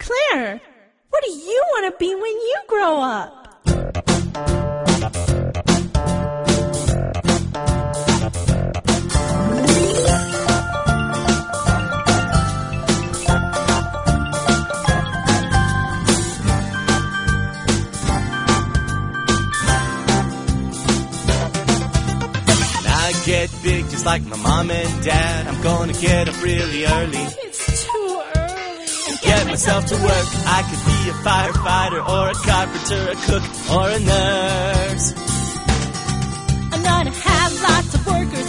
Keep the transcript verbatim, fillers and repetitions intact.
Claire, what do you want to be when you grow up? Get big just like my mom and dad. I'm gonna get up really early. It's too early. And get myself to work. I could be a firefighter or a carpenter, a cook or a nurse. I'm gonna have lots of workers